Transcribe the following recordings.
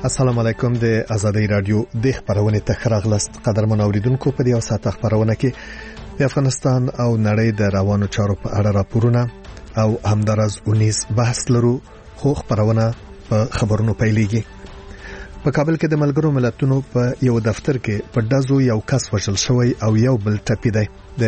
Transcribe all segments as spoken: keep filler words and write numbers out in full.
السلام علیکم د آزادۍ رادیو د خبرونه تخراغلست قدرمن اوریدونکو په دې اوساته خبرونه کې د افغانستان او نړۍ د روانو چارو په اړه راپورونه او همدارز اونیس بحث لرو. خو خبرونه په خبرونو پیلېږي. په کابل کې د ملګرو ملتونو په یو دفتر کې په دازو یو کس وژل شوی او یو بل ټپي دی. د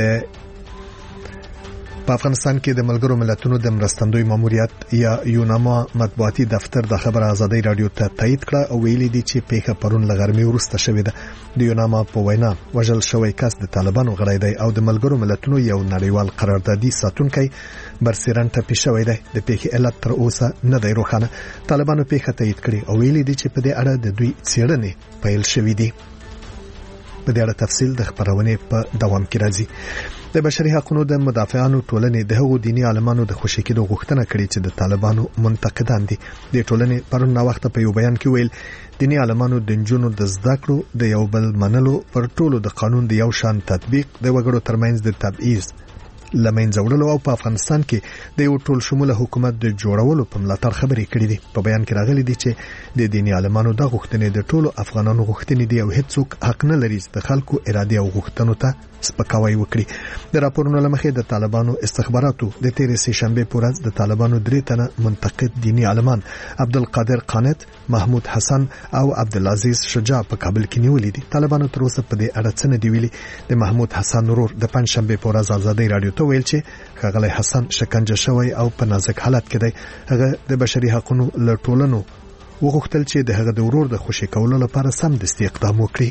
په افغانستان کې د ملګرو ملتونو د مرستندوی ماموریت یا یوناما مطبوعاتي دفتر د خبر آزادۍ رادیو ته تایید کړه او ویلي دي چې پیښه پرون لغرمې وروسته شوې ده. د یوناما په وینا وژل شوی کس د طالبانو غړی دی او د ملګرو ملتونو یو نړیوال قراردادي ساتونکی برسیرن ټپي شوی دی. د پیښې علت تر اوسه نه دی روښانه. طالبانو پیښه تایید کړې او ویلي دي چې په دې اړه د دوی څېړنې پیل شوې دي. په دې اړه تفصیل د خبرونه په دوام کې راځي. د بشري حقوقو د مدافعانو ټولنې د هغو دینی عالمانو د خوشی کېدو غوښتنه کړې چې د طالبانو منتقدان دي. د ټولنې پرون نا وخت په یو بیان کې ویل دینی عالمانو د جنونو د زده کړو د یو بل منلو پر ټولو د قانون د یو شان تطبیق د وګړو ترمنځ د تبعیض لمنځه وړلو او په افغانستان کې د یو ټول شموله حکومت د جوړولو په ملاتړ خبرې کړې دي. په بیان کې راغلي دي چې د دینی عالمانو د غوښتنې د ټولو افغانانو غوښتنې دي او هیڅوک حق نه لري چې د خلکو اراده او غوښتنو ته سپکاوی وکړي. د راپورونو لمخې د طالبانو استخباراتو د تیرې سه شنبه په ورځ د طالبانو درې تنه منتقد دینی عالمان عبدالقادر قانت، محمود حسن او عبدالعزیز شجاع په کابل کې نیولې دي. طالبانو تر اوسه په دې اړه څه نه دی ویلي. د محمود حسن ورور د پنځ شنبه په ورځ آزادۍ رادیو ته ویل چې ښاغلی حسن شکنجه شوی او په نازک حالت کې دی. هغه د بشري حقوقو له ټولنو وغوښتل چې د هغه د ورور د خوشی کولو لپاره سمدستي اقدام وکړي.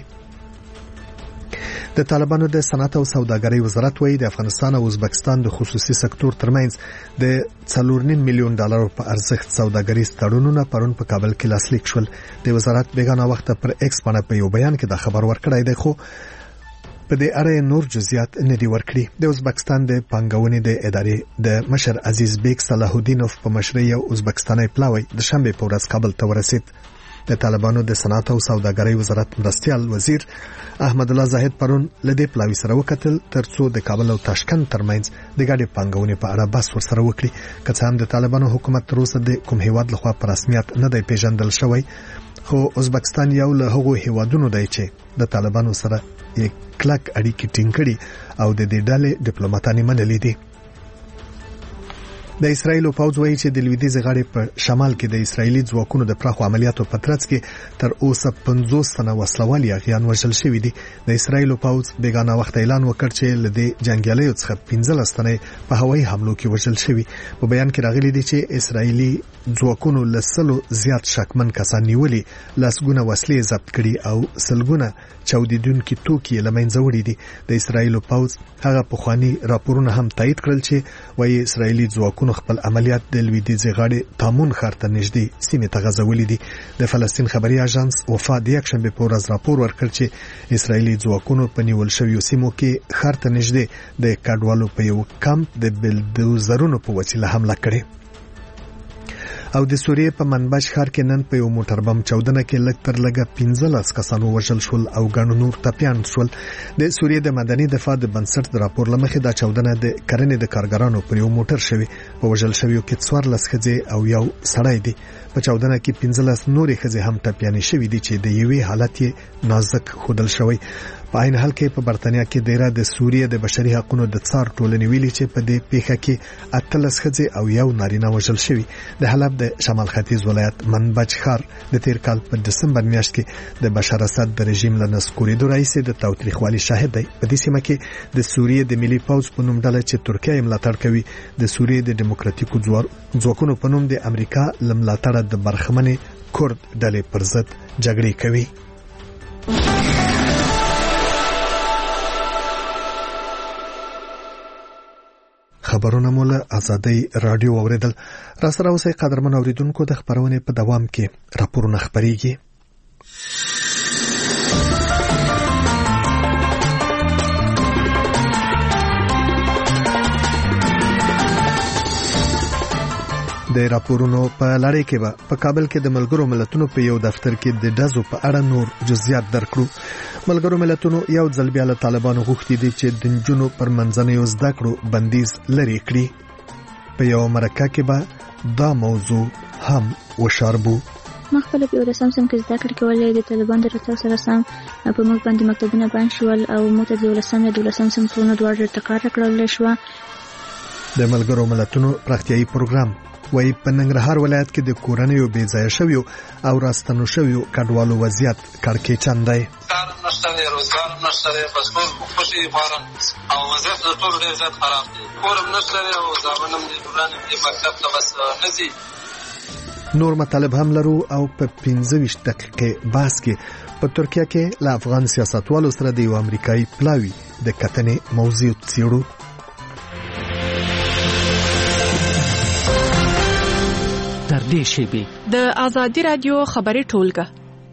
د طالبانو د صنعت او سوداګرۍ وزارت وایي د افغانستان او ازبکستان د خصوصي سکتور ترمنځ د څلور نیم میلیون ډالر په ارزښت سوداګریز تړونونه پرون په کابل کې لاسلیک شول. د وزارت بیگانه وخت پر ایکس باندې په یو بیان کې دا خبر ورکړی دی، خو په دې اړه نور جزئیات نه دی ورکړي. د ازبکستان د پنګونې د ادارې د مشر عزیز بیگ صلاح الدینوف په مشرۍ یو ازبکستاني پلاوی د شنبه په ورځ کابل ته ورسید. د طالبانو د صنعت او سوداګرۍ وزارت مرستیال وزیر احمد الله زاهد پرون لدې پلاوی سره وکتل ترڅو د کابل او تاشکند ترمنځ د ګاډي پنګونې په اړه بحث ورسره وکړي. که څه هم د طالبانو حکومت تر اوسه د کوم هیواد لخوا په رسمیت نه دی پیژندل شوی، خو ازبکستان یو له هغو هیوادونو دی چې د طالبانو سره یې کلک اړیکې ټینګ کړي او د دې ډلې ډیپلوماټان منلي دي. د اسرایل پوځ وایي چې د لویدیځ غاړې په شمال کې د اسرایلی ځواکونو د پراخو عملیاتو په ترڅ کې تر اوسه پنځوس تنه وسلوال یاغیان وژل شوي دي. د اسرایل پوځ بیگانه وخت اعلان وکړ چې له دې جنگیالیو څخه پنځلس تنه په هوایي حملو کې وژل شوي. په بیان کې راغلي دي چې اسرایلی ځواکونو لسلو زیات شکمن کسان نیولي، لسګونه وسلې ضبط کړي او سلګونه چاودیدونکي توکي له منځه وړي دي. د اسرایل پوځ هغه پخوانی راپورونه هم تایید کړل چې وايي اسرایلی ځواکونو خپل عملیات د لویدیځ غاړې تامون ښار ته نږدې سیمې ته غځولې دي. د فلسطین خبري اژانس وفا د یک شنبه په ورځ راپور ورکړ چې اسرایلی ځواکونو په نیول شویو سیمو کې ښار ته نږدې د کډوالو په یو کمپ د بلدوزرونو په وسیله حمله کړې. او د سوریې په منبج ښار کې نن په یو موټر بم چاودنه کې لږ تر لږه پنځلس کسان وژل شول او ګڼ نور ټپیان شول. د سوریې د مدني دفاع د بنسټ د راپور لمخې دا چاودنه د کرنې د کارګرانو پر یو موټر شوی. په وژل شویو کې څوارلس ښځې او یو سړی دی. په چاودنه کې پنځلس نورې ښځې هم ټپیانې شوې دي چې د یوې حالت یې نازک ښودل شوی. په عین حال کې په برتانیا کې ډیره د سوریې د بشري حقوقو د څار ټولنې ویلي چې په دې پیښه کې اتلس ښځې او یو نارینه وژل شوي. د حلب د شمال ختیځ ولایت منبج ښار د تیر کال په دسمبر میاشت کې د بشار اسد د رژیم له نسکورېدو راهیسې د تاوتریخوالي شاهد دی. په دې سیمه کې د سوریې د ملي پوځ په نوم ډله چې ترکیه یې ملاتړ کوي د سوریې د دیموکراتیکو ځواکونو په نوم د امریکا له ملاتړه د برخمنې کورد ډلې پر ضد جګړې کوي. خبرونه مول آزادۍ رادیو اوریدل. را سره اوسئ قدرمن اوریدونکو، د خبرونه په دوام کې راپورونه خبريږي. د راپورونو په لړۍ کې به په کابل کې د ملګرو ملتونو په یو دفتر کې د دازو په اړه نور جزئیات درکړو. ملګرو ملتونو یو ځل بیا له طالبانو غوښتي دي چې د نجونو پر منځنیو زده کړو بندیز لرې کړي. په یو مرکه کې به دا موضوع هم وشاربو. ما خپل په ورسم سم کې زده کړې کولې د طالبان د راتګ سره سم په موږ باندې مکتبونه بند شول او موږ ته د ورسم د ورسم سم څونه دوه ټکر کړل شو. د ملګرو ملتونو پراختیایي پروګرام وایي په ننګرهار ولایت کې د کورنیو بې ځایه شویو او راستنو شویو کډوالو وضعیت کړکېچن دی. کار نشته دی، روزګار نشته دی، بس ټول خوشي غواړم او وضعیت د ټولو ډېر زیات خراب دی. کور هم نشته دی او زامن هم دي، ټولان هم دي، مکتب ته بس نه ځي. نور مطالب هم لرو او په پنځه ویشت دقیقې بحث کې په ترکیه کې له افغان سیاستوالو سره د یو امریکایي پلاوي د کتنې موضوع څېړو. تر دې شیبې د آزادي رادیو خبري ټولګه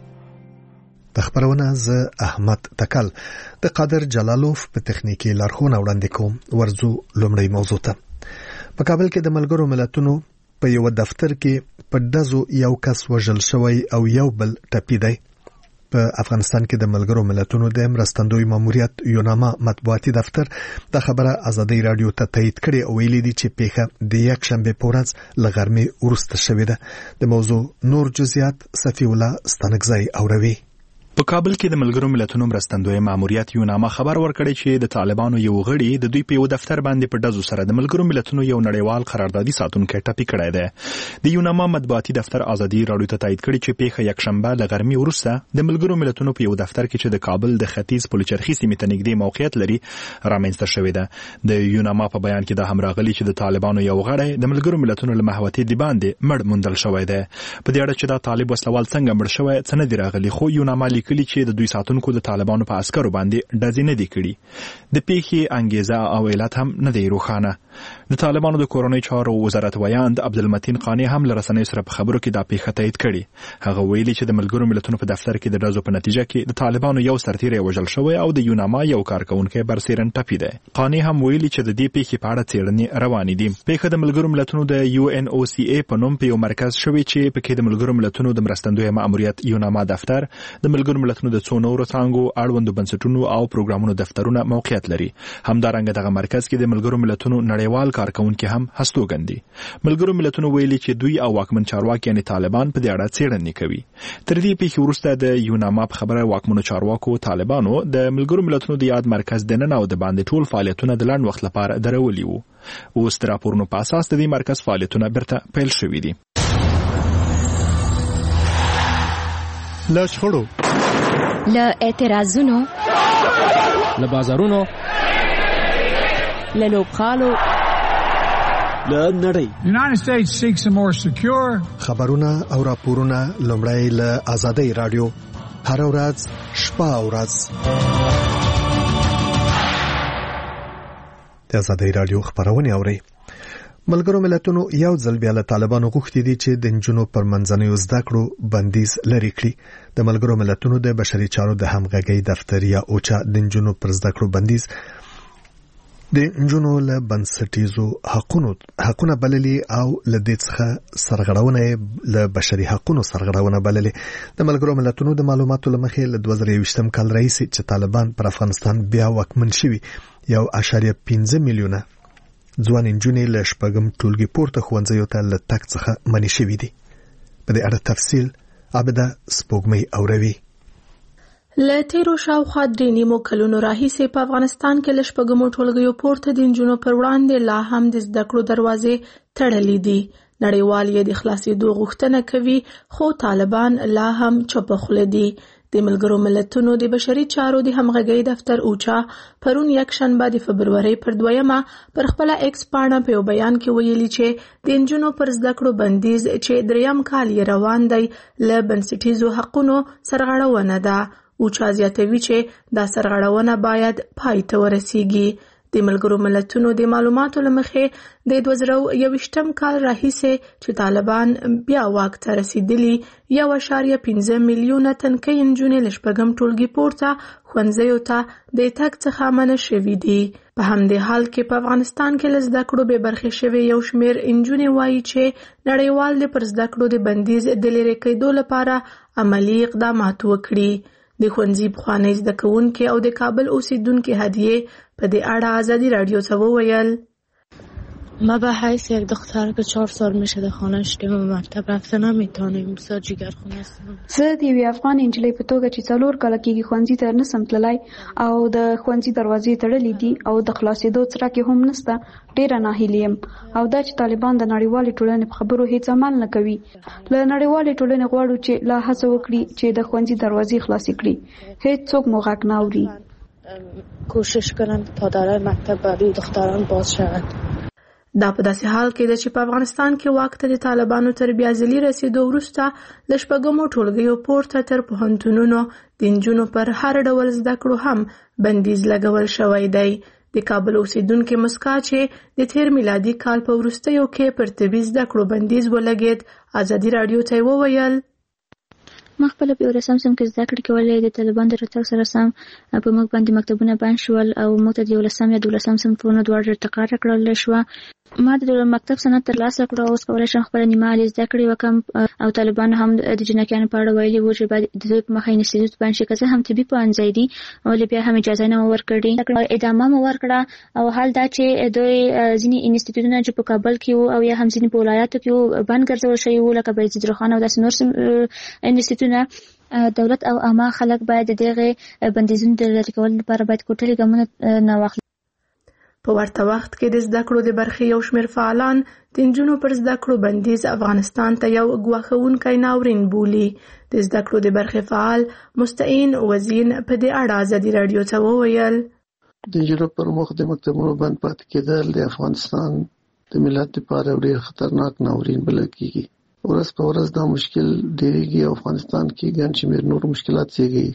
د خبرونه ز احمد تکل د قادر جلالوف په تخنیکی لارښوونه وړاندې کوم. ورځو لومړی موضوع ته. په کابل کې د ملګرو ملتونو په یو دفتر کې په دزو یو کس وژل شوی او یو بل ټپي دی. په افغانستان کې د ملګرو ملتونو د مرستندوی ماموریت یوناما مطبوعاتي دفتر د خبره آزادۍ رادیو ته تایید کړي او ویلي دي چې پیښه د یک شنبه په ورځ له غرمې وروسته شوې ده. د موضوع نور جزئیات صفی الله ستانکزی اوروي. په کابل کې د ملګرو ملتونو مرستندوی ماموریت یوناما خبر ورکړی چې د طالبانو یو غړي د دوی په یو دفتر باندې په دزو سره د ملګرو ملتونو یو نړیوال قراردادي ساتونکی ټپي کړی دی. د یوناما مطبوعاتي دفتر آزادي رادیو ته تایید کړي چې پیښه یک شنبه له غرمې وروسته د ملګرو ملتونو په یو دفتر کې چې د کابل د ختیځ پلچرخي سیمې ته نږدې موقعیت لري رامنځته شوې ده. د یوناما په بیان کې د همراغلي چې د طالبانو یو غړی د ملګرو ملتونو له محوطې دی باندې مړ موندل شوی دی. په دې اړه چې دا طالب وسلوال څنګه مړ شوی څه نه دی راغلي، خو یوناما لیکلي چې د دوی ساتونکو د طالبانو په عسکرو باندې ډزې نه دي کړي. د پیښې انګیزه او علت هم نه دی روښانه. د طالبانو د کورنۍ چارو وزارت ویاند عبدالمتین قانی هم له رسنیو سره په خبرو کې دا پیښه تایید کړي. هغه ویلي چې د ملګرو ملتونو په دفتر کې د ډزو په نتیجه کې د طالبانو یو سرتیری وژل شوی او د یوناما یو کارکونکی برسیرن ټپي دی. قانی هم ویلي چې د دې پیښې په اړه څېړنې روانې دي. پیښه د ملګرو ملتونو د یو ان او سی ای په نوم په یو مرکز شوی چې پکې د ملګرو ملتونو د مرستندوی ماموریت یوناما دفتر، د ملګرو ملتونو د څو نورو څانګو، اړوندو بنسټونو او پروګرامونو دفترونه موقعیت لري. همدارنګه دغه مرکز کې د ملګرو ملتونو نړیوال کارکونکي هم هستوګن دي. ملګرو ملتونو ویلي چې دوی او واکمن چارواکي یعنی طالبان په دې اړه څېړنې کوي. تر دې پیښې وروسته د یوناما په خبره واکمنو چارواکو طالبانو د ملګرو ملتونو د یاد مرکز د نن او د باندې ټول فعالیتونه د لنډ وخت لپاره درولي وو. اوس د راپورونو په اساس د دې مرکز فعالیتونه بیرته پیل شوي دي. له شخړو، له اعتراضونو، له بازارونو، له لوبغالو، له نړۍ. United States seeks a more secure. خبرونه او راپورونه لومړی له آزادۍ رادیو هر ورځ شپه او ورځ. د آزادۍ رادیو خبرونه اوري. ملګرو ملتونو یو ځل بیا له طالبانو غوښتي دي چې د نجونو پر منځنیو زده کړو بندیز لري کړي. د ملګرو ملتونو د بشري چارو د همغږۍ دفتر یا اوچا د نجونو پر زده کړو بندیز د نجونو له بنسټیزو حقونو حقونه بللي او له دې څخه سرغړونه له بشري حقونو سرغړونه بللي. د ملګرو ملتونو د معلوماتو لمخې له دوه زره یوویشتم کال راهیسې چې طالبان پر افغانستان بیا واکمن شوي یو اعشاریه پنځه میلیونه ځوان نجونې له شپږم ټولګي پورته ښوونځیو ته له تګ څخه منع شوي دي. په دې اړه تفصیل عبده سپوږمۍ اوروي. له تیرو شاوخوا درې نیمو کلونو راهیسې په افغانستان کې له شپږمو ټولګیو پورته د نجونو پر وړاندې لا هم د زده کړو دروازې تړلې دي. نړیوال یې د خلاصېدو غوښتنه کوي، خو طالبان لا هم چوپه خوله دي. د ملګرو ملتونو د بشري چارو د همغږۍ دفتر اوچا پرون یک شنبه د فبرورۍ پر دویمه پر خپل ایکس پاڼه په یو بیان کې ویلي چې د نجونو پر زده کړو بندیز چې دریم کال یې روان دی له بنسټیزو حقونو سرغړونه ده. اوچا زیاتوي چې دا سرغړونه باید پای ته ورسیږي. د ملګرو ملتونو د معلوماتو لمخې د دوه زره یوویشتم کال راهیسې چې طالبان بیا واک ته رسیدلي یو اعشاریه پنځه میلیونه تنکۍ نجونې له شپږم ټولګي پورته ښوونځیو ته د تګ څخه منع شوي دي. په همدې حال کې په افغانستان کې له زده کړو بې برخې شوي یو شمېر نجونې وایي چې نړیوال د پر زده کړو د بندیز د لرې کېدو لپاره عملي اقدامات وکړي. د ښوونځي پخوانی زده کوونکي او د کابل اوسیدونکي هدیه په دې اړه آزادي رادیو ته وویل. ما به حیث یک دختر که چهار سال میشه در خانه شدیم و مکتب رفته نمیتونیم، بسیار جگرخونه هستم. زه د یوې افغان نجلۍ په توګه چې څلور کاله کېږي ښوونځي ته نسم تللی او د ښوونځي دروازې تړلې دي او د خلاصېدو څرک یې هم نشته، ډېره ناهیلې یم. او دا چې طالبان د نړیوالې ټولنې په خبرو هېڅ عمل نه کوي. له نړیوالې ټولنې غواړو چې لا هڅه وکړي چې د ښوونځي دروازې خلاصې کړي. هېڅ څوک مو غږ نه اوري. کوشش کنند تا در مکتب برای دختران باز شود. دا په داسې حال کې ده چې په افغانستان کې واک ته د طالبانو تر بیازلي رسېدو وروسته له شپږمو ټولګیو پورته تر پوهنتونونو د نجونو پر هر ډول زده کړو هم بندیز لګول شوی دی. د کابل اوسیدونکې مسکا چې د تیر میلادي کال په وروستیو کې پر طبي زده کړو بندیز ولګېد، ازادي راډیو ته وویل ما خپل په ورسم سم کې زده کړې کولې د طالبان د راتګ سره سم په موږ باندې مکتبونه بند شول او موږ ته د یولسم یا دولسم صنفونو دواړه ټکار کړل شو. ما د مکتب سند ترلاسه کړ او اوس کولای شم خپل نیمه عالی زده کړې وکم. او طالبان هم د جنکیانو په اړه ویلي وو چې باید د دوی په مخه انسټیټیوټ باندې چې که هم طبي پوهنځی دي ولې بیا هم اجازه نه ورکړي، ادامه مو ورکړه. او حال دا چې دوی ځینې انسټیټیوټونه چې په کابل کې وو او یا هم ځینې په ولایاتو کې وو بند ګرځول شوي وو لکه بایزید روښان او داسې نور انسټیټیوټونه. دولت او عامه خلک باید دغه بندیزونو د لرې کولو لپاره باید کوټلي ګامونه نه واخلي. په ورته وخت کې د زده کړو د برخې یو شمېر فعالان د نجونو پر زده کړو بندیز افغانستان ته یو ګواښونکی ناورین بولي. د زده کړو د برخې فعال مستعین وزین په دې اړه ازادي راډیو ته وویل د نجونو پر مخ د مکتبونو بند پاتې کېدل د افغانستان د ملت لپاره ډېر خطرناک ناورین بلل کېږي. ورځ په ورځ دا مشکل ډېرېږي او افغانستان کې ګڼ شمېر نور مشکلات زیږوي.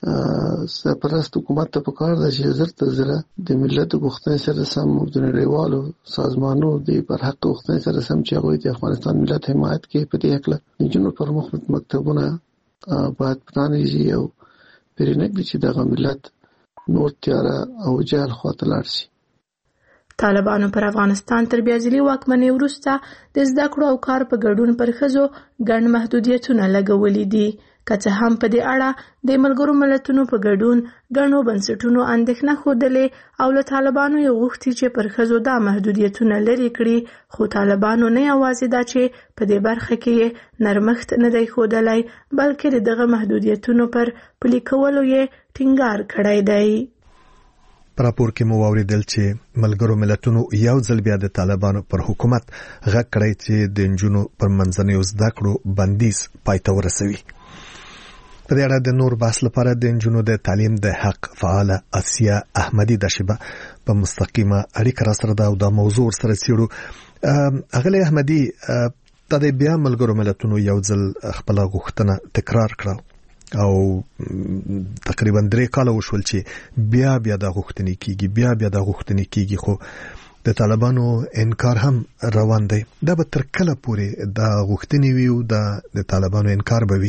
سرپرست حکومت ته پکار ده چې زر تر زره د ملت غوښتنې سره سم د نړیوالو سازمانونو د برحق غوښتنې سره سم چې هغوی د افغانستان ملت حمایت کوي په دې هکله د نجونو پر مخ مکتبونه باید پرانیزي او پرېنږدي چې دغه ملت نور تیاره او جهل خواته لاړ شي. طالبانو پر افغانستان تر بیازلي واکمنۍ وروسته د زده کړو او کار په ګډون پر ښځو ګڼ محدودیتونه لګولي دي. که څه هم په دې اړه د ملګرو ملتونو په ګډون ګڼو بنسټونو اندېښنه ښودلې او له طالبانو یې غوښتي چې پر ښځو دا محدودیتونه لرې کړي، خو طالبانو نه یوازې دا چې په دې برخه کې نرمښت نه دی ښودلی بلکې د دغه محدودیتونو پر پلي کولو یې ټینګار کړی دی. په راپور کې مو واوریدل چې ملګرو ملتونو یو ځل بیا د طالبانو پر حکومت غږ کړی چې د نجونو پر منځنیو زده کړو بندیز پای ته ورسوي. په دې اړه د نور بحث لپاره د نجونو د تعلیم د حق فعاله اسیا احمدي د شبه په مستقیمه اړیکه را سره ده او دا موضوع سره څېړو. اغلی احمدي ته د بیا ملګرو ملتونو یو ځل خپل غوښتنه تکرار کړه او تقریبا درې کاله وشول چې بیا بیا د غوښتنې کیږي بیا بیا د غوښتنې کیږي خو د طالبانو انکار هم روان دی. دا به تر کله پورې د غوښتنې وي او د طالبانو انکار به وي؟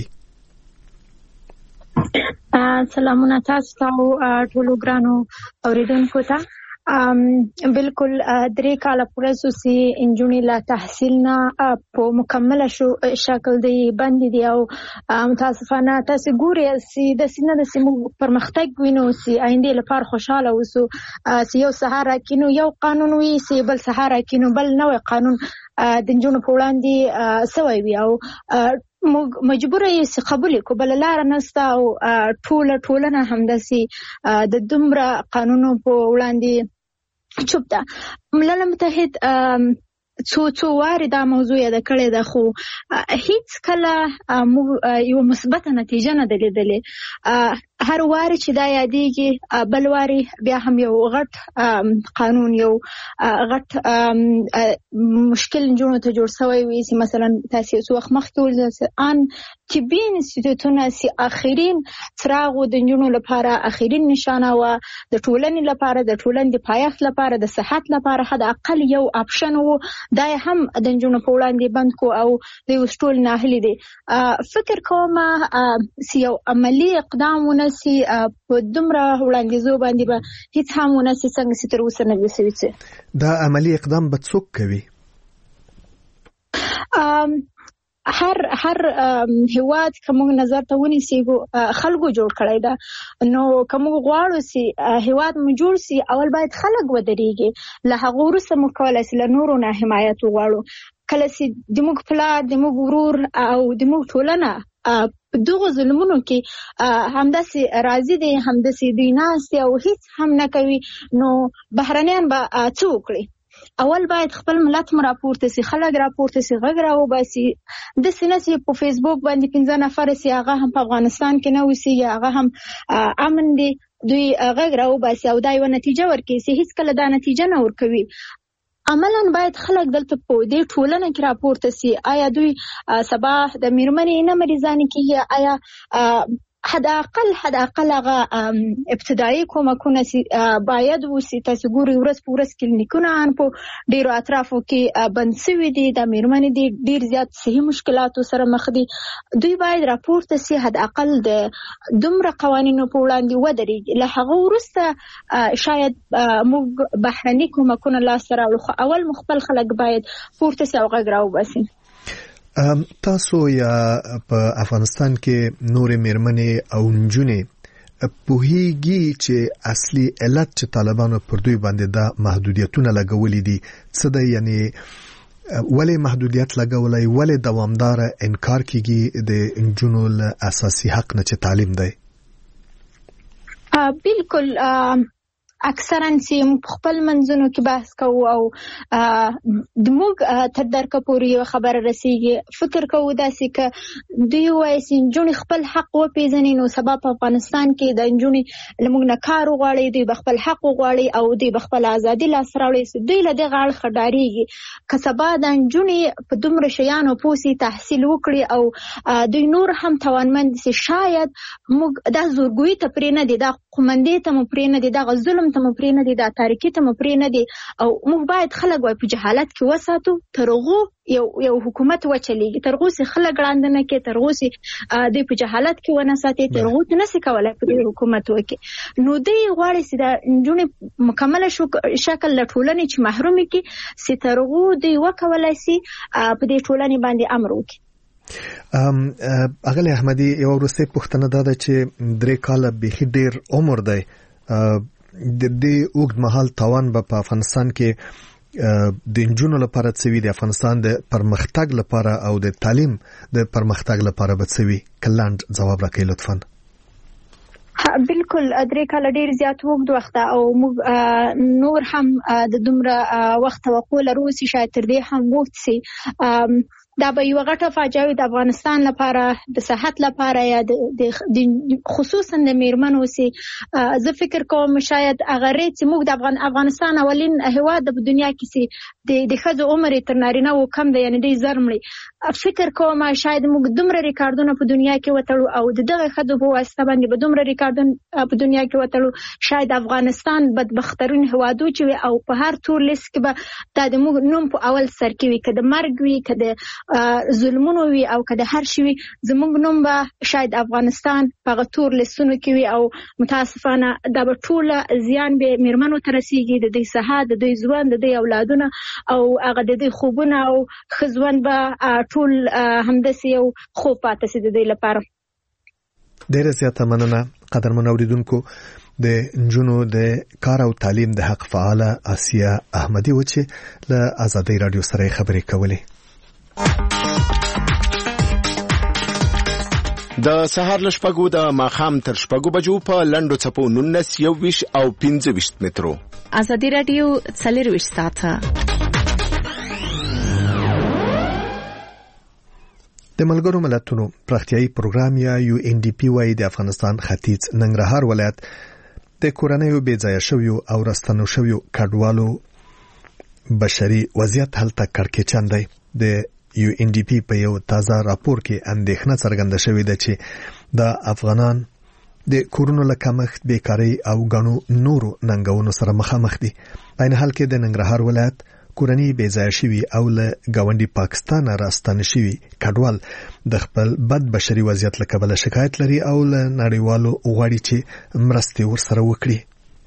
سلامونه تاسو ته ټولو ګرانو اوریدونکو ته. بالکل درې کاله پورې سي انجونی لا تحصیل نه په مکمل شو شکل دی باندې دی او متاسفانه تاسو ګوري سي د سینه د سیمو پرمختګ وینو سي آینده لپاره خوشاله وسو سي یو سهار کینو یو قانون وي سي بل سهار کینو بل نوې قانون د انجونو په وړاندې سوي وي او مجبور یې سي قبول کو بل لار نستا او ټوله ټولنه همداسي د دومره قانونو په وړاندې چوپ ده. ملل متحد څو څو واره دا موضوع یاد کړی ده خو هیڅ کله یو مثبت نتیجه نه لیدلې. هر واره چې دا یادېږي بل واره بیا هم یو غټ قانون یو غټ مشکل جوړ ته جوړ شوی وي. مثلا تاسو څو وخت مخکې ول ان طبي انسټیټیوټونه سي اخرین څراغ د جنونو لپاره اخرین نشانه و د ټولنې لپاره د ټولنې د پایښت لپاره د صحت لپاره حد اقل یو اپشن وو دا هم د جنونو په وړاندې بند کو او د وسټول ناهلي دي. فکر کوم سي یو عملی اقدامونه سي په دومره وړاندیزو باندې به هیڅ هم ونسي څنګه چې تر اوسه نه وي سوي. دا عملی اقدام به څوک کوي؟ هر هر هیواد کوم نظر ته ونیسي خلکو جوړ کړی دا نو کوم غواړو سي هیواد مو جوړ سي اول باید خلک ودرېږي له هغه وروسته مو کولای سي له نورو نه حمایت وغواړو کله سي د موږ پلار د موږ ورور او د موږ ټولنه په دغه ظلمونو کې همداسې راضي دي همداسې دوی ناست او هیڅ هم نه کوي نو بهرنیان به څه وکړي اول باید خپل ملت مو راپورته سي خلک راپورته سي غږ راوباسي د سینې په فیسبوک باندې پنځه نفر سي هغه هم په افغانستان کې نه وسی هغه هم امن دي دوی غږ راوباسي او دا یو نتیجه ورکړي سي هیڅ کله دا نتیجه نه ورکوي عملاً باید خلک دلته په دې ټولنه کې راپورته سي آیا دوی سبا د میرمنې نه مریضانې کیږي آیا حد اقل حد اقل هغه ابتدایي کومکونه باید وسی تاسو ګوري ورځ په ورځ کلینیکونه ان په ډیرو اطرافو کې بند شوي دي د میرمنې دي ډیر زیات صحي مشکلاتو سره مخ دي دوی باید راپورته سي حد اقل د دومره قوانینو په وړاندې ودرېږي له هغه وروسته شاید موږ بهرني کومکونه لاسته راوړو اول مخبل خلک باید پورته سي او غږ راوباسي تاسو یا په افغانستان کې نورې میرمنې او نجونې پوهیږي چې اصلي علت چې طالبانو پر دوی باندې دا محدودیتونه لګولې دي څه دی یعنی ولې محدودیت لګولای ولې دوامدار انکار کیږي د نجونو له اساسي حق نه چې تعلیم دی بالکل اکثرا چې خپل منځونو کې بحث کوو او د موږ تر درکه پورې خبره رسیږي فکر کوو داسې که دوی وایي چې نجونې خپل حق وپېژني نو سبا په افغانستان کې د نجونې له موږ نه کار وغواړي دوی به خپل حق وغواړي او دوی به خپل ازادي لاسته راوړي دوی له دغه اړخه ډارېږي که سبا د نجونې په دومره شیانو پوه سي تحصیل وکړي او دوی نور هم توانمند سي شاید موږ دا زورګویي ته پرې نه دي دا قومندې ته مو پرې نه دي دغه ظلم ته مو پرې نه دي دا تاریکي ته مو پرې نه دي او موږ باید خلک وای په جهالت کې وساتو تر هغو یو یو حکومت وچلیږي تر هغو چې خلک ړانده نه کړي تر هغو چې دوی په جهالت کې ونه ساتي تر هغو ته نشي کولی په دې حکومت وکړي نو دوی غواړي چې د نجونې مکمله شکل له ټولنې چې محرومې کړي چې تر هغو دوی وکولی شي په دې ټولنې باندې امر وکړي ام اغلی احمدی یو ورسته پښتنه ده چې درې کاله به ډیر عمر دی د دې اوږد مهال توان په افغانستان کې د نجونو لپاره څوي د افغانستان د پرمختګ لپاره او د تعلیم د پرمختګ لپاره به څوي کلاند جواب راکړئ لطفا بالکل درې کاله ډیر زیات وخت وخت او موږ نور هم د دومره وخت توقع لرو چې شاید تر دې هم وخت سي دا به یو غټه فاجعه د افغانستان لپاره د صحت لپاره یا د خصوصا د میرمنو سي زه فکر کوم شاید هغه ریت چې موږ د افغان افغانستان اولین هیواد په دنیا کې سي د د ښځو عمر تر نارینه و کم دی یعنی ډېر زر مړي فکر کوم شاید موږ دومره ریکارډونه په دنیا کې وتړو او د دغه ښځو په واسطه باندې به دومره ریکارډونه په دنیا کې وتړو شاید افغانستان بدبخترین هیوادو چې او په هر تور لیست کې به دا د موږ نوم په اول سر کې وي که د مرګ وي که د ظلمونو وي او که د هر شي وي زموږ نوم به شاید افغانستان په هغه تور لیستونو کې وي او متاسفانه دا به ټوله زیان به میرمنو ته رسیږي د دوی صحت د دوی ژوند د دوی اولادونه او هغه د دوی خوبونه او ښه ژوند به ټول همداسې یو خوب پاتې سي د دوی لپاره ډېره زیاته مننه قدرمن اوریدونکو د نجونو د کار او تعلیم د حق فعاله آسیا احمدی و چې له آزادۍ رادیو سره خبرې کولې د سهار لشپګو د ماخام تر شپګو بجو په لندو چپو نونس یو ویش او پنځه ویش مترو آزادی رادیو څلور ویش ساعته د ملګرو ملتونو پراختیایي پروګرام یا یو ان ډي پی وايي د افغانستان ختیځ ننګرهار ولایت د کورنیو بې ځایه شویو او راستنو شویو کډوالو بشري وضعیت هلته کړکېچن دی د یو ان ډي پی په یو تازه راپور کې اندېښنه څرګنده شوې ده چې د افغانان د کورونو له کمښت بیکارۍ او غنو نورو ننګونو سره مخامخ دي په حال کې د ننګرهار ولایت کورنۍ بې ځایه شوي او له ګاونډي پاکستان راستانه شوي کډوال د خپل بد بشري وضعیت له کبله شکایت لري او له نړیوالو غواړي چې مرستې ورسره وکړي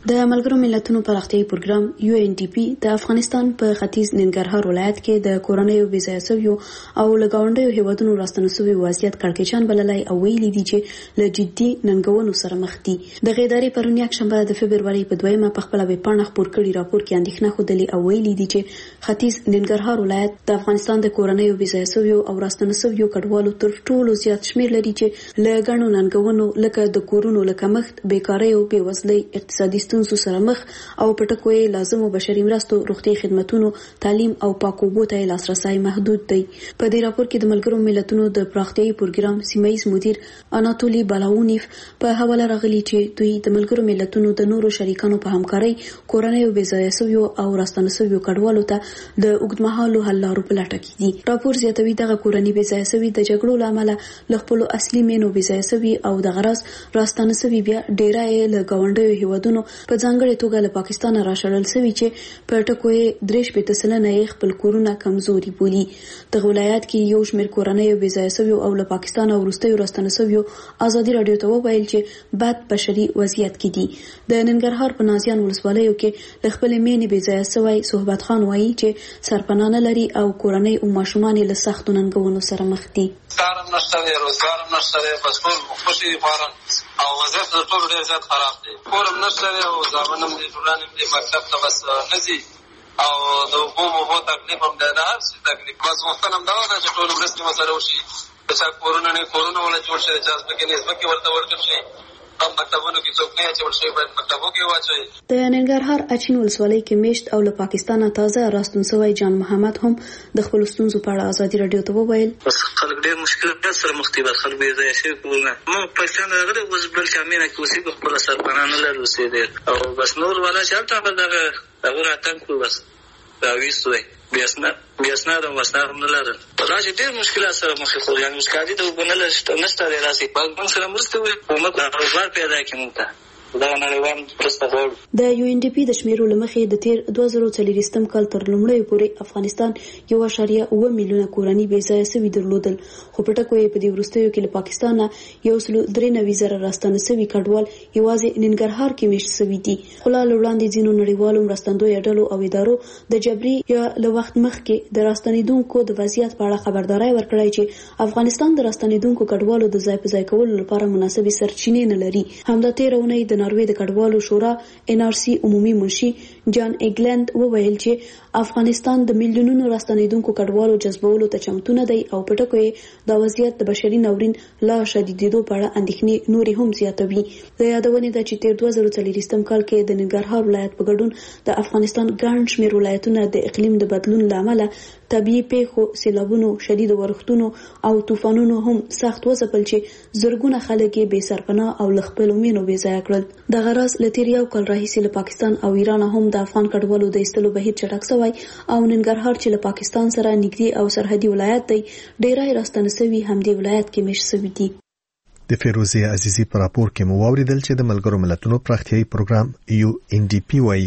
د ملګرو ملتونو پراختیايي پروګرام یو ان ډي پی د افغانستان په ختیځ ننګرهار ولایت کې د کورنیو بې ځایه شویو او لګاونډیو هیوادونو راستنو شوی وضعیت کړکېچان بللای او ویلي دي چې له جدي ننګونو سره مخ دي. د غیداري پرون یک شنبه د فبرवरी په دویمه په خپل ویب پاڼه خپور کړي راپور کې اندېښنه خوده او ویلي دي چې ختیځ ننګرهار ولایت د افغانستان د کورنیو بې ځایه شویو او راستنو شویو کډوالو تر ټولو زیات شمیر لري چې له ګڼو ننګونو لکه د کورونو لکه مخت بیکارۍ او بېوزلۍ اقتصادي ستونزو سره مخ او پټکوي لازمو بشري مرستو روغتي خدماتونو تعلیم او پاکو اوبو ته لاسرسي محدود دی. په دې راپور کې د ملګرو ملتونو د پراختیايي پروګرام سیمایي مدیر اناتولي بالاونیف په حواله راغلي چې دوی د ملګرو ملتونو د نورو شریکانو په همکارۍ کورنیو بې ځایه شویو او راستنو شویو کډوالو ته د اوږدمهالو حل لارو په لټه کې دي. راپور زیاتوي دغه کورنۍ بې ځایه شوی د جګړو لامل له خپل اصلي مینو بې ځایه شوی او د غرض راستنو شوی بیا ډیره له گاونډیو هیوادونو په ځانګړي توګه له پاکستان راشړل شوی چې په ټکوي درېش به تسلنه خپل کورونه کمزوري بولی. د ولایت کې یو شمېر کورنۍ بې ځایه شوی او له پاکستان او وروستیو راستنه شوی ازادي رادیو ته وویل چې بد بشري وضعیت کې دي. د ننګرهار په نازیان ولسوالیو کې د خپل مینې بې ځایه شوی صحبت خان وایي چې سرپناه لري او کورنۍ او ماشومان له سختو ننګونو سره مخ دي. کارم نشته دی، روزګارم نشته دی، بس ټول خوشي فارم او وضعیت د ټولو ډېر زیات خراب دی. کورم نشته دی او زامنم دی، ټولانم دی، مکتب ته بس نه ځي او د اوبو اوبو تکلیف هم دی، د هر څه تکلیف. بس غوښتنه هم دغه ده چې ټولو مرستې ورسره وشي. که چا کورونه نه کورونه ولا جوړ شي، چا ځمکې نه ځمکې ورته ورکړل شي. هم مکتبونو کې څوک نه اچول شوی باید مکتبو کې واچوي. د ننګرهار اچین ولسوالۍ کې میشت او له پاکستانه تازه راستون شوی جان محمد هم د خپل ستونزو په اړه ازادي رادیو ته وویل. بس خلک ډېر مشکلات سره مخ دي، خلک بې ځایه شوي کورونه. موږ پاکستان راغلي اوس بل چا مینه کې اوسېږو، خپله سرپناه نه لرو اوسېدل او بس نور والا چې هلته به دغه هغه راتګ کړو بس راویست وی بیا اسناد هم وسناد هم نه لرل. راځي ډېر مشکلات سره مخ خو یعنې مسکادي ته اوبه نه نشته دی. راسي موږ سره مرسته وکړي، حکومت روزګار پیدا کړي موږ ته. دغه نړیوال مرسته غواړو. د یو ان ډي پي د شمیرو له مخې د تیر دوه زره څلوېښتم کال تر لومړیو پورې افغانستان یو اعشاریه اوه میلیونه کورنۍ بې ځایه شوي درلودل، خو په ټکو یې په دې وروستیو کې له پاکستانه یو سلو درې نوي زره راستانه شوي کډوال یوازې ننګرهار کې میشت شوي دي. خو لا له وړاندې ځینو نړیوالو مرستندویه ډلو او ادارو د جبري یا له وخت مخکې د راستنېدونکو د وضعیت په اړه خبرداری ورکړی چې افغانستان د راستنېدونکو کډوالو د ځای په ځای کولو لپاره مناسبې سرچینې نه لري. همدا تېره اونۍ د ناروې د کډوالو شورا ان آر سی عمومي منشي جان ایګلند وویل چې افغانستان د میلیونونو راستنېدونکو کډوالو جذبولو ته چمتو نه دی او په ټکو یې د وضعیت د بشري ناورین لا شدیدېدو په اړه اندېښنې نورې هم زیاتوي. د یادونې ده چې تیر دوه زره څلوېښتم کال کې د ننګرهار ولایت په ګډون د افغانستان ګڼ شمېر ولایتونه د اقلیم د بدلون له امله طبیعي پیښو، سیلابونو، شدیدو ورښتونو او طوفانونو هم سخت وځپل چې زرګونه خلک یې بې سرپناه او له خپلو مینو بې ځایه کړل. دغه راز له تیر یو کال راهیسې له پاکستان او ایران هم د افغان کډوالو د ایستلو بهیر چټک شوی او ننګرهار چې له پاکستان سره نږدې او سرحدي ولایت دی، ډېری راستنه شوي همدې ولایت کې میشت شوي دي. د فیروزه عزیزی په راپور کې مو واوریدل چې د ملګرو ملتونو پراختیايي پروګرام یو ان ډي پی وایي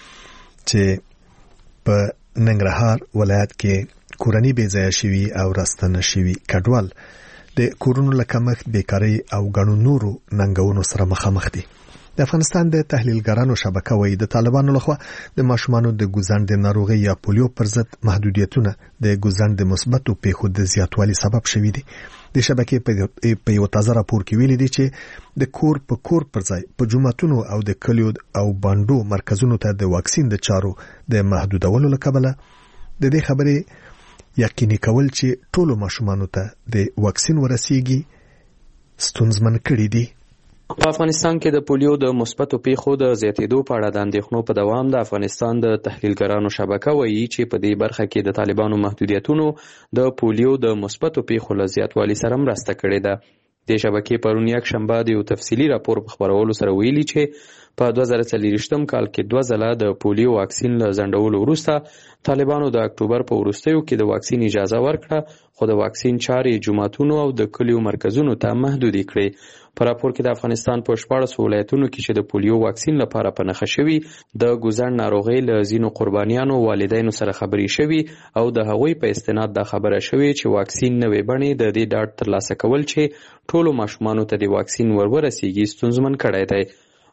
چې په ننګرهار ولایت کې کورنۍ بې ځایه شوي او راستنه شوي کډوال د کورونو له کمښت، بیکارۍ او ګڼو نورو ننګونو سره مخامخ دي. د افغانستان د تحلیلګرانو شبکه وایي د طالبانو لخوا د ماشومانو د ګوزڼ د ناروغۍ یا پولیو پر ضد محدودیتونه د ګوزڼ د مثبتو پیښو د زیاتوالي سبب شوي دي. د شبکې په یو تازه راپور کې ویلي دي چې د کور په کور پر ځای په جوماتونو او د کلیو او بانډو مرکزونو ته د واکسین د چارو د محدودولو له کبله د دې خبرې یقیني کول چې ټولو ماشومانو ته د واکسین ورسیږي ستونزمن کړي دي. په افغانستان کې د پولیو د مثبتو پیښو د زیاتېدو په اړه د اندېښنو په دوام د افغانستان د تحلیلګرانو شبکه وایي چې په دې برخه کې د طالبانو محدودیتونو د پولیو د مثبتو پیښو له زیاتوالي سره مرسته کړې ده. د شبکې پرون یک شنبه د یو تفصیلي راپور په خپرولو سره ویلي چې په دوه زره څلوېښتم کال کې دوه ځله د پولیو واکسین له ځنډولو وروسته طالبانو د اکتوبر په وروستیو کې د واکسین اجازه ورکړه، خو د واکسین چارې جوماتونو او د کلیو مرکزونو ته محدودې کړې. په راپور کې د افغانستان په شپاړسو ولایتونو کې چې د پولیو واکسین لپاره په نښه شوي د ګوزڼ ناروغۍ له ځینو قربانیانو والدینو سره خبرې شوي او د هغوی په استناد دا خبره شوې چې واکسین نوې بڼې د دې ډاډ ترلاسه کول چې ټولو ماشومانو ته د واکسین ور ورسیږي ستونزمن کړی دی.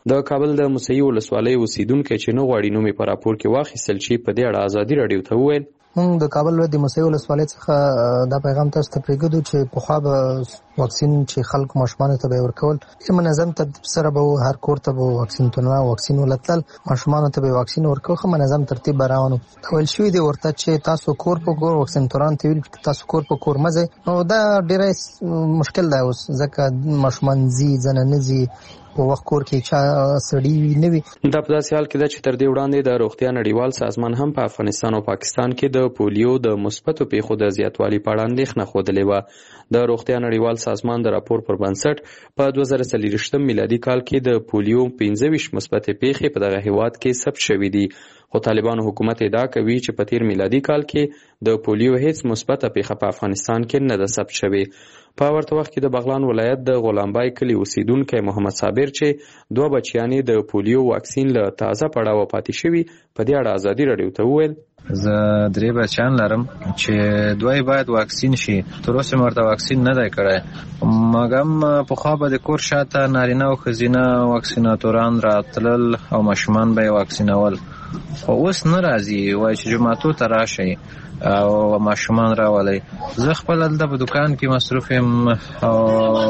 د کابل د موسهي ولسوالۍ اوسیدونکي چې نه غواړي نوم یې په راپور کې واخیستل شي په دې اړه ازادي راډیو ته وویل موږ د کابل د موسهي ولسوالۍ څخه دا پیغام تاسو ته پرېږدو چې پخوا به واکسین چې خلکو ماشومانو ته به ورکول چې منظم ترتیب سره به هر کور ته به واکسینونه واکسین ولتل ماشومانو ته به واکسین ورکو خو منظم ترتیب به روانو ول شوې دی ورته چې تاسو کور په کور واکسین توران ته ویل تاسو کور په کور مزه نو دا ډېر مشکل دی اوس ځکه ماشومان زی زنانه په وخت کور کې چا سړی نه وي دا په داسې حال کې ده چې تر دې وړاندې د روغتیا نړیوال سازمان هم په افغانستان او پاکستان کې د پولیو د مثبتو پیښو د زیاتوالي په اړه اندېښنه ښودلې وه د روغتیا نړیوال سازمان د راپور پر بنسټ په دوه زره څلوېښتم میلادي کال کې د پولیو پنځه ویشت مثبتې پیښې په دغه هیواد کې ثبت شوې دي خو طالبانو حکومت ادعا کوي چې په تیر میلادي کال کې د پولیو هیڅ مثبته پیښه په افغانستان کې نه ده ثبت شوې په ورته وخت کې د بغلان ولایت د غلامبای کلي اوسیدونکی محمد صابر چې دوه بچیانې د پولیو واکسین له تازه پړاوه پاتې شوي په دې اړه ازادي راډیو ته وویل زه درې بچیان لرم چې دوی باید واکسین شي تر اوسه مرته واکسین نه دی کړی مګم پخوا به د کور شاته نارینه او ښځینه واکسیناتوران راتلل او ماشومان به یې واکسینول خو اوس نه راځي وایي چې جوماتو ته راشئ او ماشومان راولئ زه خپل هلته په دوکان کې مصروف یم او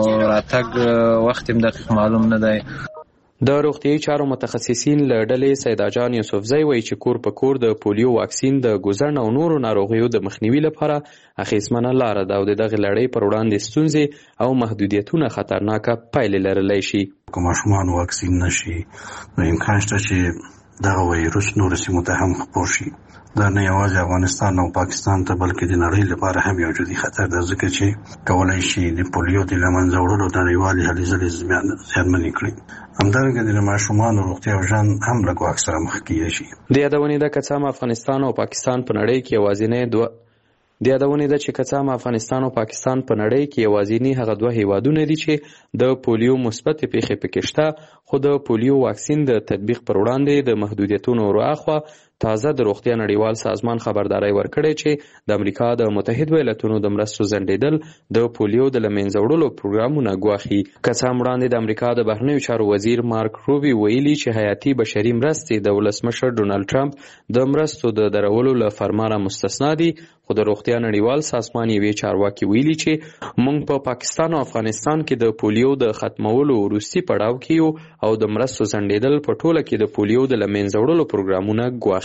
راتګ وخت یم دقیق معلوم نه دی د روغتیايي چارو متخصصین له ډلې سیداجان یوسفزی وایي چې کور په کور د پولیو واکسین د ګوزڼ او نورو ناروغیو د مخنیوي لپاره اخیستمنه لاره ده او د دغې لړۍ پر وړاندې ستونزې او محدودیتونه خطرناکه پایلې لرلی شي که ماشومان واکسین نشي نو امکان شته چې دغه ویروس نورو سیمو ته هم خپور شي دا نه یوازې افغانستان او پاکستان ته بلکې د نړۍ لپاره هم یو جدي خطر ده ځکه چې کولی شي د پولیو د له منځه وړلو نړیوالې هلې ځلې زیانمنې کړي همدارنګه د ماشومانو روغتیا او ژوند هم لږ اکثره مخ کیدای شي د یادونې ده که څه هم افغانستان او پاکستان په نړۍ کې یوازینی دوه د یادونې ده چې که څه هم افغانستان او پاکستان په نړۍ کې یوازینی هغه دوه هیوادونه دي چې د پولیو مثبتې پیښې پکې شته خو د پولیو واکسین د تطبیق پر وړاندې د محدودیتونو وراخوا تازه د روغتیا نړیوال سازمان خبرداری ورکړی چې د امریکا د متحد ایالاتونو د مرستو ځنډېدل د پولیو د له منځه وړلو پروګرامونه ګواښي که څه هم وړاندې د امریکا د بهرنیو چارو وزیر مارک روبي ویلي چې حیاتي بشري مرستې د ولسمشر ډونالډ ټرمپ د مرستو د درولو له فرمانه مستثنا دي خو د روغتیا نړیوال سازمان یوې چارواکي ویلي چې موږ په پاکستان او افغانستان کې د پولیو د ختمولو وروستي پړاو کې یو او د مرستو ځنډېدل په ټوله کې د پولیو د له منځه وړلو پروګرامونه ګواښي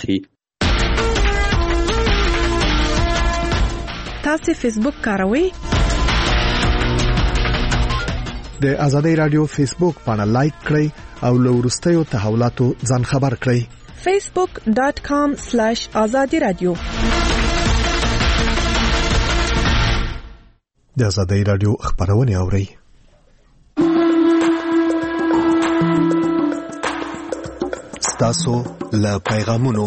تاسو فیسبوک کاروئ د ازادي رادیو فیسبوک باندې لایک کړئ او له وروستیو تحولاتو ځان خبر کړئ facebook dot com slash azadi radio د ازادي رادیو خبرونه اورئ ستاسو له پیغامونو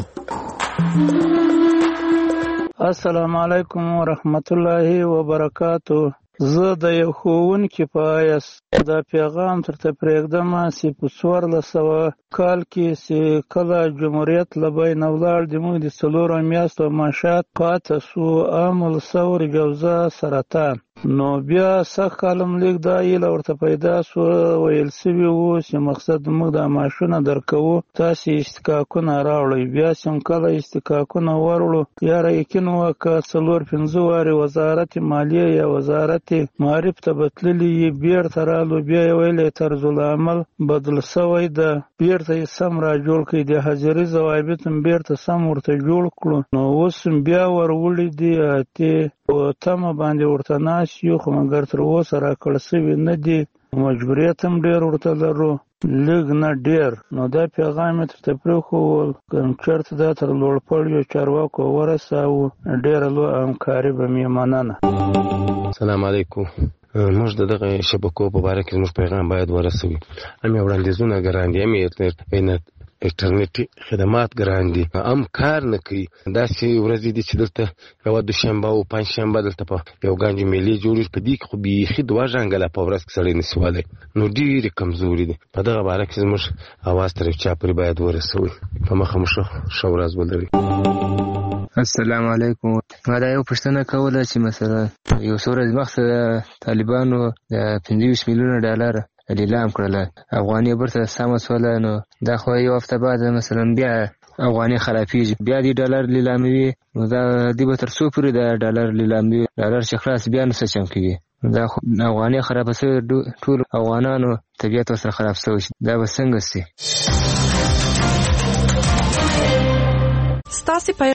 السلام علیکم ورحمت الله وبرکاتو زه د یو ښوونکي په حیث دا پیغام درته پرېږدم چې په څوارلس سوه کال کې چې کله جمهوریت له بینه ولاړ د موږ د څلورو میاشتو معاشات پاته سو عامل ثور جوزه سرطان نو بیا سږ کالم لیک دا هیله ورته پیدا سوه ویل سوي وو چې مقصد موږ دا معاشونه درکوو تاسې استحقاقونه راوړئ بیا چې هم کله استحقاقونه وروړو یاره یقین وکړه څلور پنځه وارې وزارت مالیې یا وزارت معارف ته بتللي یې بیرته رالو بیا یې ویلی طرز العمل بدل سوی ده بیرته یې سم را جوړ کړي د حاضري ضوابط هم بیرته سم ورته جوړ کړو نو اوس بیا ورولې دي اتې په تمه باندې ورته ناست یو خو مګر تر اوسه راکړل سوي نه دي مجبوریت هم ډېر ورته لرو لږ نه ډېر نو دا پیغام یې درته پرېښول که چېرته دا تر لوړپوړیو چارواکو ورساوو ډېره لویه همکاري به مې مننه سلام علیکم موږ د دغه شبکو په باره کې زموږ پیغام باید ورسوي هم یې وړاندیزونه ګران دي هم یې انټرنیټي خدمات ګران دي هم کار نه کوي داسې ورځې دي چې دلته یوه دوشنبه او پنجشنبه دلته په یو ګنج مېلې جوړېږي په دې کې خو بیخي دوه ژنګله په ورځ کې سړی نسي ولی نو ډېرې کمزوري دي په دغه باره کې زموږ اواز تر یو چا پورې باید ورسوي په مخه مو ښه ورځ ولري السلام علیکم ما دا یو پوښتنه کوله چې مثلا یو څو ورځې مخکې طالبانو د پنځه ویشت میلیونه ډالره لیلام کړله افغاني برته سمه سوله نو دا خو یو هفته بعد مثلا بیا افغاني خرابېږي بیا د ډالر لیلاموي نو دا دی به تر څو پورې د ډالر لیلاموي ډالر چې خلاص بیا نه څه چم کېږي دا خو افغاني خرابه شوې ټول افغانانو طبیعت ورسره خراب شوی دا به څنګه سي ستاسې